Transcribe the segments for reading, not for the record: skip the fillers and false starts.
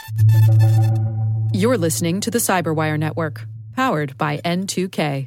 You're listening to the Cyberwire Network, powered by N2K.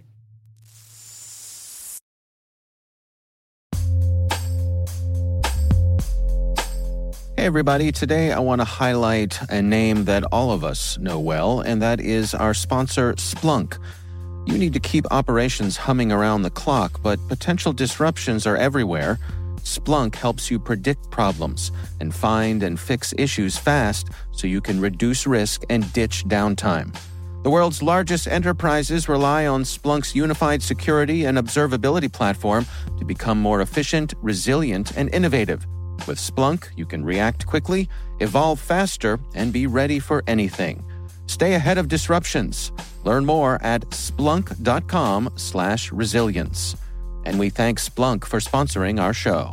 Hey everybody, today I want to highlight a name that all of us know well, and that is our sponsor, Splunk. You need to keep operations humming around the clock, but potential disruptions are everywhere. Splunk helps you predict problems and find and fix issues fast so you can reduce risk and ditch downtime. The world's largest enterprises rely on Splunk's unified security and observability platform to become more efficient, resilient, and innovative. With Splunk, you can react quickly, evolve faster, and be ready for anything. Stay ahead of disruptions. Learn more at splunk.com/resilience. And we thank Splunk for sponsoring our show.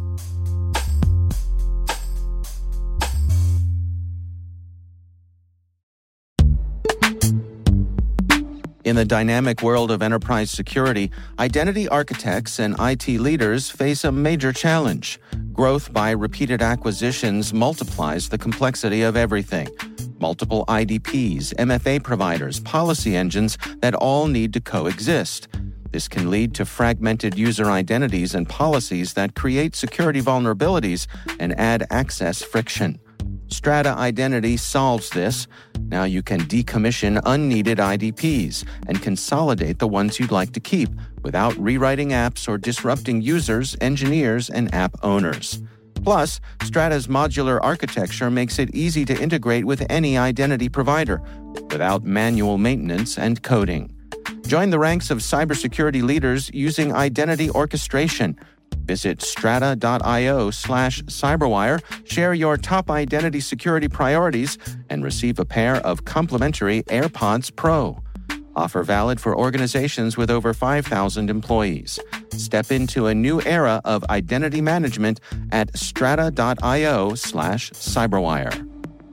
In the dynamic world of enterprise security, identity architects and IT leaders face a major challenge. Growth by repeated acquisitions multiplies the complexity of everything. Multiple IDPs, MFA providers, policy engines that all need to coexist. This can lead to fragmented user identities and policies that create security vulnerabilities and add access friction. Strata Identity solves this. Now you can decommission unneeded IDPs and consolidate the ones you'd like to keep without rewriting apps or disrupting users, engineers, and app owners. Plus, Strata's modular architecture makes it easy to integrate with any identity provider without manual maintenance and coding. Join the ranks of cybersecurity leaders using identity orchestration. Visit strata.io/cyberwire, share your top identity security priorities, and receive a pair of complimentary AirPods Pro. Offer valid for organizations with over 5,000 employees. Step into a new era of identity management at strata.io/cyberwire.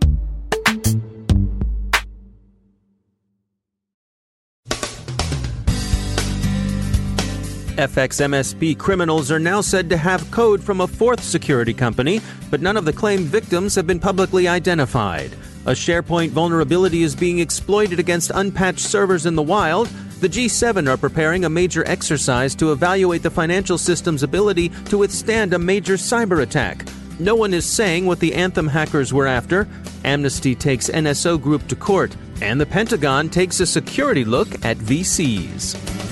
FXMSP criminals are now said to have code from a fourth security company, but none of the claimed victims have been publicly identified. A SharePoint vulnerability is being exploited against unpatched servers in the wild. The G7 are preparing a major exercise to evaluate the financial system's ability to withstand a major cyber attack. No one is saying what the Anthem hackers were after. Amnesty takes NSO Group to court, and the Pentagon takes a security look at VCs.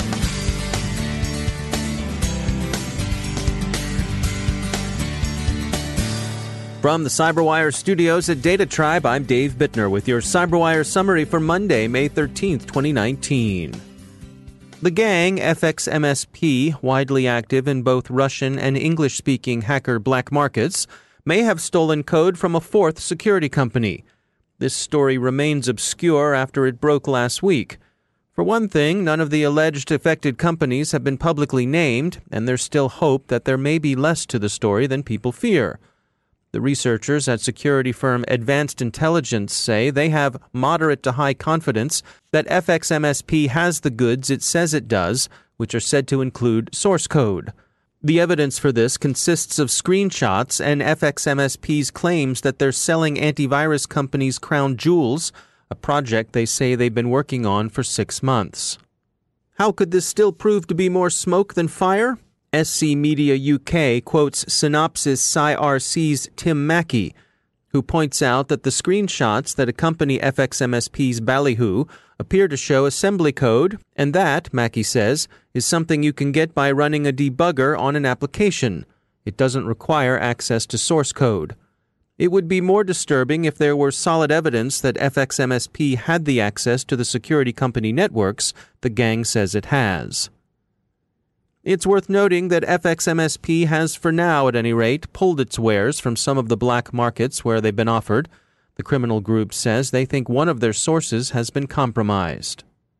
From the Cyberwire studios at Data Tribe, I'm Dave Bittner with your Cyberwire summary for Monday, May 13th, 2019. The gang, FXMSP, widely active in both Russian and English-speaking hacker black markets, may have stolen code from a fourth security company. This story remains obscure after it broke last week. For one thing, none of the alleged affected companies have been publicly named, and there's still hope that there may be less to the story than people fear. The researchers at security firm Advanced Intelligence say they have moderate to high confidence that FXMSP has the goods it says it does, which are said to include source code. The evidence for this consists of screenshots and FXMSP's claims that they're selling antivirus companies Crown Jewels, a project they say they've been working on for 6 months. How could this still prove to be more smoke than fire? SC Media UK quotes Synopsys SciRC's Tim Mackey, who points out that the screenshots that accompany FXMSP's Ballyhoo appear to show assembly code, and that, Mackey says, is something you can get by running a debugger on an application. It doesn't require access to source code. It would be more disturbing if there were solid evidence that FXMSP had the access to the security company networks the gang says it has. It's worth noting that FXMSP has, for now at any rate, pulled its wares from some of the black markets where they've been offered. The criminal group says they think one of their sources has been compromised.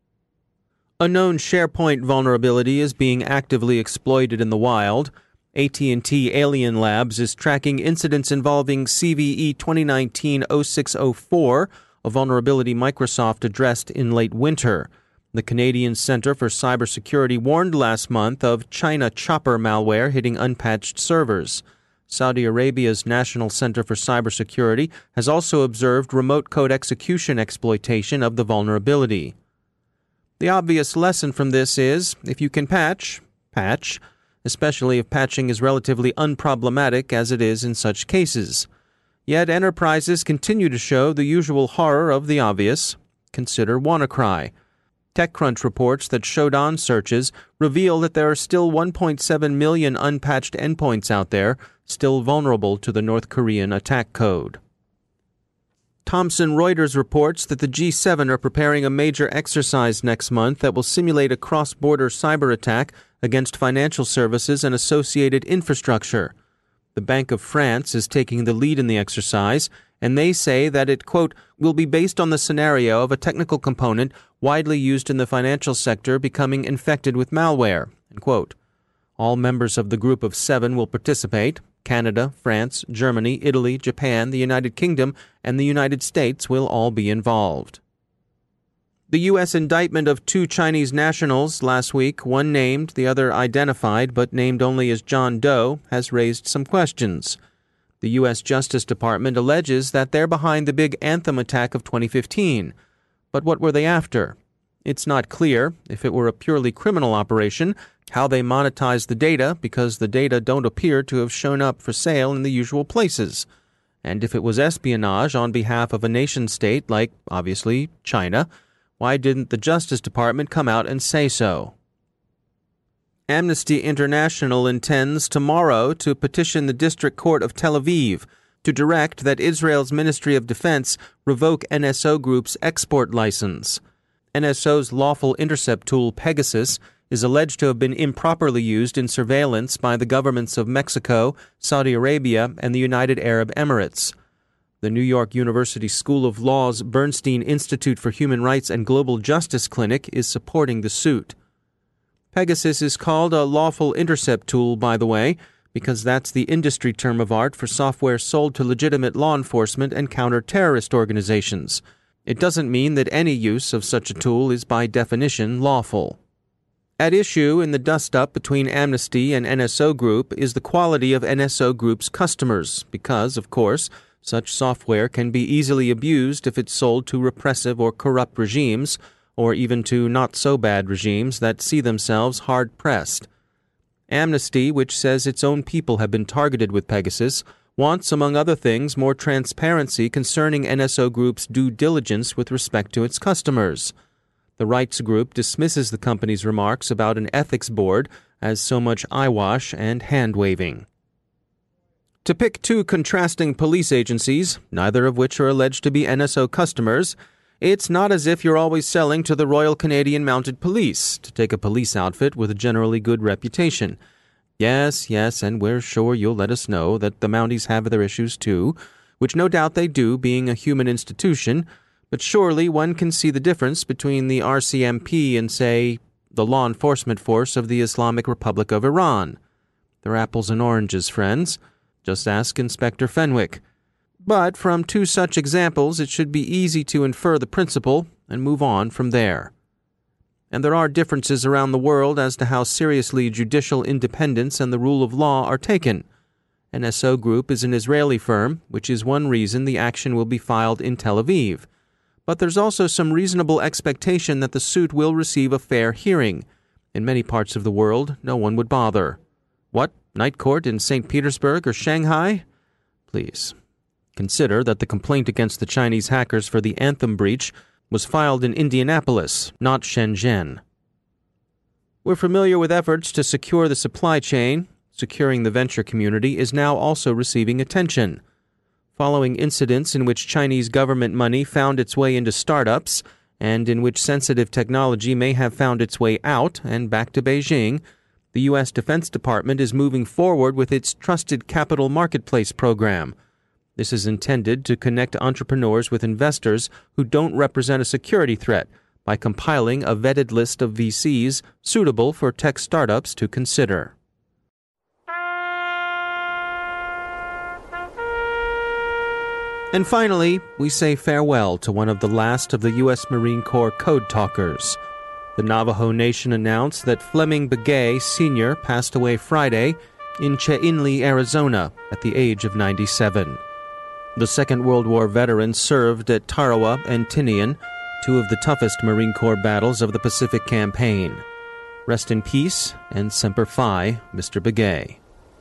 A known SharePoint vulnerability is being actively exploited in the wild. AT&T Alien Labs is tracking incidents involving CVE 2019-0604, a vulnerability Microsoft addressed in late winter. The Canadian Centre for Cybersecurity warned last month of China Chopper malware hitting unpatched servers. Saudi Arabia's National Center for Cybersecurity has also observed remote code execution exploitation of the vulnerability. The obvious lesson from this is, if you can patch, patch, especially if patching is relatively unproblematic as it is in such cases. Yet enterprises continue to show the usual horror of the obvious. Consider WannaCry. TechCrunch reports that Shodan searches reveal that there are still 1.7 million unpatched endpoints out there, still vulnerable to the North Korean attack code. Thomson Reuters reports that the G7 are preparing a major exercise next month that will simulate a cross-border cyber attack against financial services and associated infrastructure. The Bank of France is taking the lead in the exercise, and they say that it, quote, will be based on the scenario of a technical component widely used in the financial sector becoming infected with malware, end quote. All members of the Group of Seven will participate. Canada, France, Germany, Italy, Japan, the United Kingdom, and the United States will all be involved. The U.S. indictment of 2 Chinese nationals last week, one named, the other identified, but named only as John Doe, has raised some questions. The U.S. Justice Department alleges that they're behind the big Anthem attack of 2015. But what were they after? It's not clear, if it were a purely criminal operation, how they monetized the data, because the data don't appear to have shown up for sale in the usual places. And if it was espionage on behalf of a nation-state like, obviously, China, why didn't the Justice Department come out and say so? Amnesty International intends tomorrow to petition the District Court of Tel Aviv to direct that Israel's Ministry of Defense revoke NSO Group's export license. NSO's lawful intercept tool Pegasus is alleged to have been improperly used in surveillance by the governments of Mexico, Saudi Arabia, and the United Arab Emirates. The New York University School of Law's Bernstein Institute for Human Rights and Global Justice Clinic is supporting the suit. Pegasus is called a lawful intercept tool, by the way, because that's the industry term of art for software sold to legitimate law enforcement and counter-terrorist organizations. It doesn't mean that any use of such a tool is by definition lawful. At issue in the dust-up between Amnesty and NSO Group is the quality of NSO Group's customers, because, of course, such software can be easily abused if it's sold to repressive or corrupt regimes, or even to not-so-bad regimes that see themselves hard-pressed. Amnesty, which says its own people have been targeted with Pegasus, wants, among other things, more transparency concerning NSO Group's due diligence with respect to its customers. The rights group dismisses the company's remarks about an ethics board as so much eyewash and hand-waving. To pick 2 contrasting police agencies, neither of which are alleged to be NSO customers, it's not as if you're always selling to the Royal Canadian Mounted Police, to take a police outfit with a generally good reputation. Yes, and we're sure you'll let us know that the Mounties have their issues too, which no doubt they do, being a human institution, but surely one can see the difference between the RCMP and, say, the law enforcement force of the Islamic Republic of Iran. They're apples and oranges, friends. Just ask Inspector Fenwick. But from 2 such examples, it should be easy to infer the principle and move on from there. And there are differences around the world as to how seriously judicial independence and the rule of law are taken. NSO Group is an Israeli firm, which is one reason the action will be filed in Tel Aviv. But there's also some reasonable expectation that the suit will receive a fair hearing. In many parts of the world, no one would bother. What? Night court in St. Petersburg or Shanghai? Please. Consider that the complaint against the Chinese hackers for the Anthem breach was filed in Indianapolis, not Shenzhen. We're familiar with efforts to secure the supply chain. Securing the venture community is now also receiving attention. Following incidents in which Chinese government money found its way into startups, and in which sensitive technology may have found its way out and back to Beijing, the U.S. Defense Department is moving forward with its Trusted Capital Marketplace program. This is intended to connect entrepreneurs with investors who don't represent a security threat by compiling a vetted list of VCs suitable for tech startups to consider. And finally, we say farewell to one of the last of the U.S. Marine Corps code talkers. The Navajo Nation announced that Fleming Begay Sr. passed away Friday, in Cheinli, Arizona, at the age of 97. The Second World War veteran served at Tarawa and Tinian, two of the toughest Marine Corps battles of the Pacific Campaign. Rest in peace, and Semper Fi, Mr. Begay.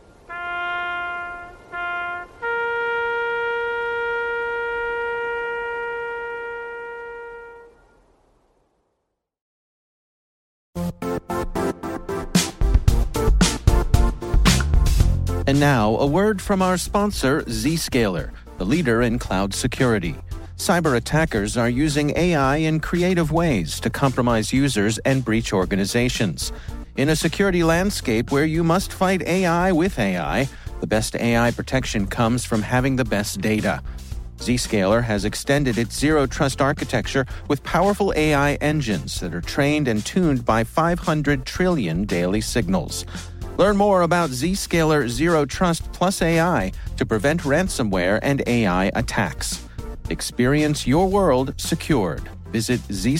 And now, a word from our sponsor, Zscaler, the leader in cloud security. Cyber attackers are using AI in creative ways to compromise users and breach organizations. In a security landscape where you must fight AI with AI, the best AI protection comes from having the best data. Zscaler has extended its Zero Trust architecture with powerful AI engines that are trained and tuned by 500 trillion daily signals. Learn more about Zscaler Zero Trust Plus AI to prevent ransomware and AI attacks. Experience your world secured. Visit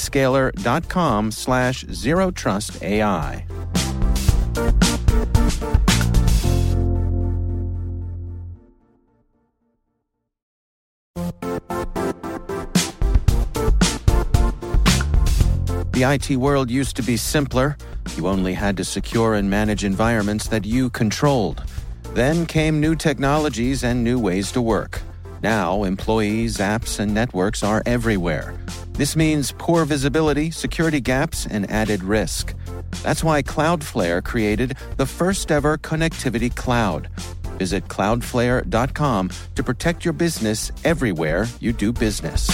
zscaler.com/zerotrustai. The IT world used to be simpler. You only had to secure and manage environments that you controlled. Then came new technologies and new ways to work. Now, employees, apps, and networks are everywhere. This means poor visibility, security gaps, and added risk. That's why Cloudflare created the first-ever connectivity cloud. Visit cloudflare.com to protect your business everywhere you do business.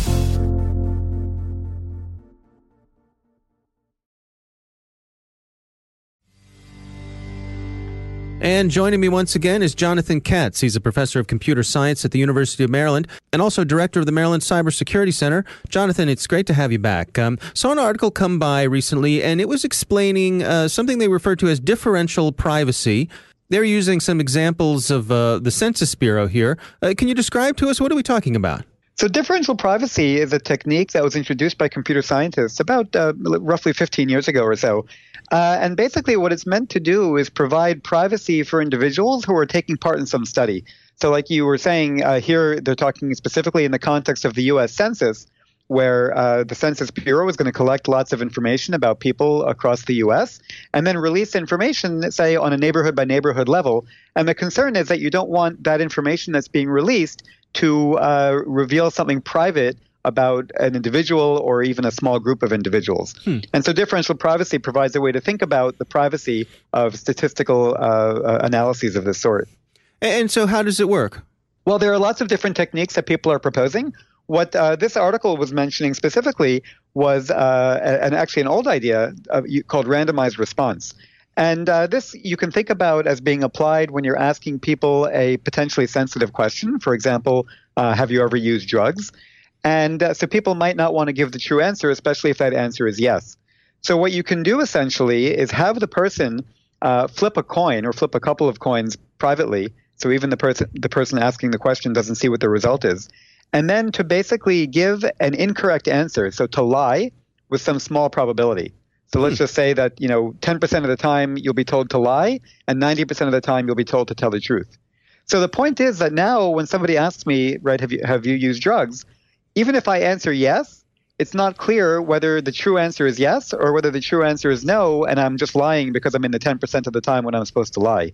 And joining me once again is Jonathan Katz. He's a professor of computer science at the University of Maryland and also director of the Maryland Cybersecurity Center. Jonathan, it's great to have you back. Saw an article come by recently, and it was explaining something they refer to as differential privacy. They're using some examples of the Census Bureau here. Can you describe to us, what are we talking about? So differential privacy is a technique that was introduced by computer scientists about roughly 15 years ago or so. And basically what it's meant to do is provide privacy for individuals who are taking part in some study. So like you were saying, here they're talking specifically in the context of the U.S. Census, where the Census Bureau is going to collect lots of information about people across the U.S. and then release information, say, on a neighborhood-by-neighborhood level. And the concern is that you don't want that information that's being released to reveal something private about an individual or even a small group of individuals. And so differential privacy provides a way to think about the privacy of statistical analyses of this sort. And so how does it work? Well, there are lots of different techniques that people are proposing. What this article was mentioning specifically was actually an old idea called randomized response. And this you can think about as being applied when you're asking people a potentially sensitive question. For example, have you ever used drugs? And so people might not want to give the true answer, especially if that answer is yes. So what you can do essentially is have the person flip a coin or flip a couple of coins privately, so even the person asking the question doesn't see what the result is, and then to basically give an incorrect answer, so to lie with some small probability. So let's just say that 10% of the time you'll be told to lie, and 90% of the time you'll be told to tell the truth. So the point is that now when somebody asks me, right, have you used drugs? Even if I answer yes, it's not clear whether the true answer is yes or whether the true answer is no, and I'm just lying because I'm in the 10% of the time when I'm supposed to lie.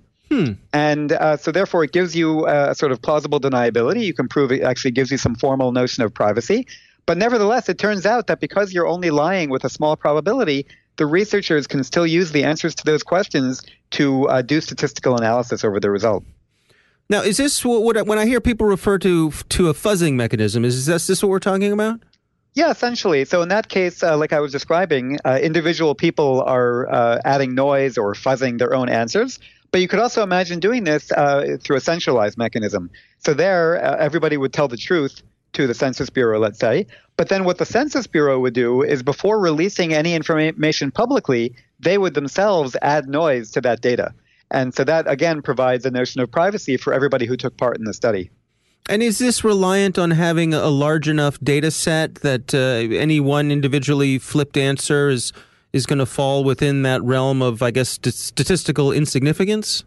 And so therefore it gives you a sort of plausible deniability. You can prove it actually gives you some formal notion of privacy. But nevertheless, it turns out that because you're only lying with a small probability, the researchers can still use the answers to those questions to do statistical analysis over the result. Now, is this what when I hear people refer to a fuzzing mechanism, is this what we're talking about? Yeah, essentially. So in that case, like I was describing, individual people are adding noise or fuzzing their own answers. But you could also imagine doing this through a centralized mechanism. So there, everybody would tell the truth to the Census Bureau, let's say. But then what the Census Bureau would do is before releasing any information publicly, they would themselves add noise to that data. And so that, again, provides a notion of privacy for everybody who took part in the study. And is this reliant on having a large enough data set that any one individually flipped answer is going to fall within that realm of, I guess, statistical insignificance?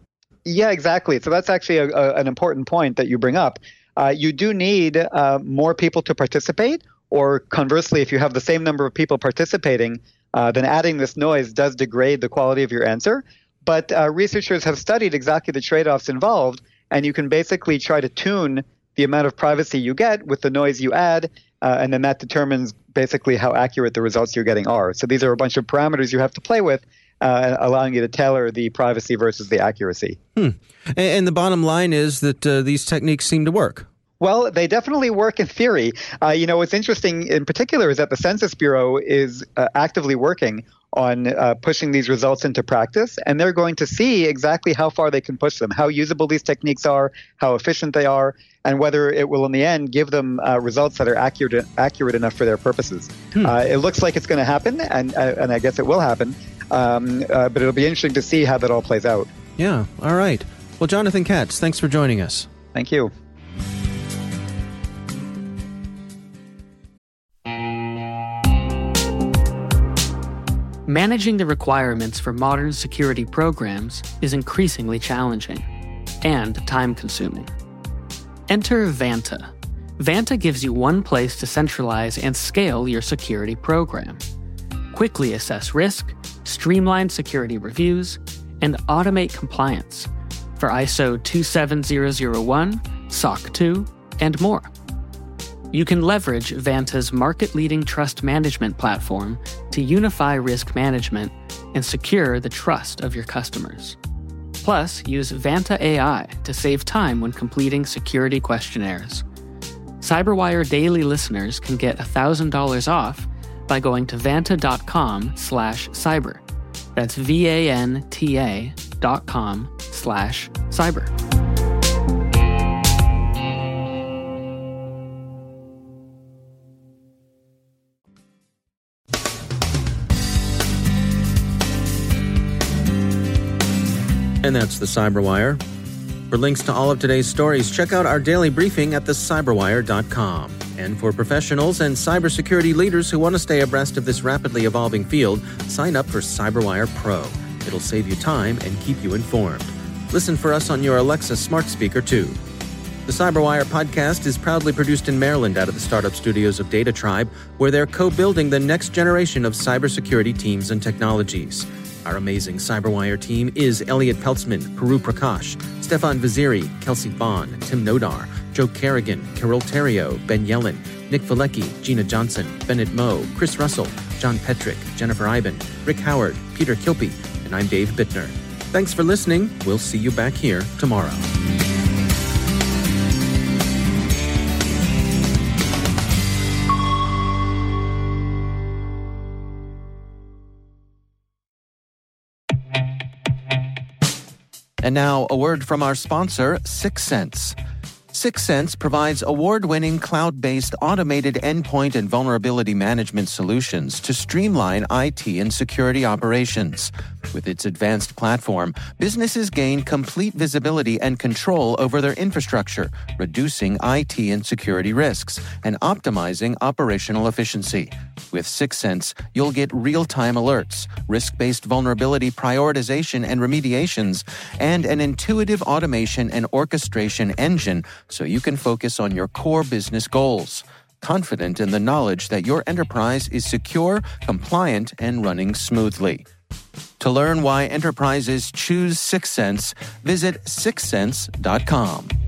Yeah, exactly. So that's actually an important point that you bring up. You do need more people to participate, or conversely, if you have the same number of people participating, then adding this noise does degrade the quality of your answer. But researchers have studied exactly the trade-offs involved, and you can basically try to tune the amount of privacy you get with the noise you add, and then that determines basically how accurate the results you're getting are. So these are a bunch of parameters you have to play with, allowing you to tailor the privacy versus the accuracy. And the bottom line is that these techniques seem to work. Well, they definitely work in theory. What's interesting in particular is that the Census Bureau is actively working on pushing these results into practice, and they're going to see exactly how far they can push them, how usable these techniques are, how efficient they are, and whether it will in the end give them results that are accurate enough for their purposes. It looks like it's going to happen, and I guess it will happen, but it'll be interesting to see how that all plays out. Yeah, all right. Well, Jonathan Katz, thanks for joining us. Thank you. Managing the requirements for modern security programs is increasingly challenging and time-consuming. Enter Vanta. Vanta gives you one place to centralize and scale your security program. Quickly assess risk, streamline security reviews, and automate compliance for ISO 27001, SOC 2, and more. You can leverage Vanta's market-leading trust management platform to unify risk management and secure the trust of your customers. Plus, use Vanta AI to save time when completing security questionnaires. CyberWire Daily listeners can get $1,000 off by going to vanta.com/cyber. That's VANTA.com/cyber. And that's the CyberWire. For links to all of today's stories, check out our daily briefing at thecyberwire.com. And for professionals and cybersecurity leaders who want to stay abreast of this rapidly evolving field, sign up for CyberWire Pro. It'll save you time and keep you informed. Listen for us on your Alexa smart speaker, too. The CyberWire podcast is proudly produced in Maryland out of the startup studios of Data Tribe, where they're co-building the next generation of cybersecurity teams and technologies. Our amazing CyberWire team is Elliot Peltzman, Puru Prakash, Stefan Vaziri, Kelsey Bond, Tim Nodar, Joe Kerrigan, Carol Terrio, Ben Yellen, Nick Valecki, Gina Johnson, Bennett Moe, Chris Russell, John Petrick, Jennifer Iben, Rick Howard, Peter Kilpie, and I'm Dave Bittner. Thanks for listening. We'll see you back here tomorrow. And now, a word from our sponsor, Syxsense. Syxsense provides award-winning cloud-based automated endpoint and vulnerability management solutions to streamline IT and security operations. With its advanced platform, businesses gain complete visibility and control over their infrastructure, reducing IT and security risks and optimizing operational efficiency. With Syxsense, you'll get real-time alerts, risk-based vulnerability prioritization and remediations, and an intuitive automation and orchestration engine so you can focus on your core business goals, confident in the knowledge that your enterprise is secure, compliant, and running smoothly. To learn why enterprises choose Syxsense, visit syxsense.com.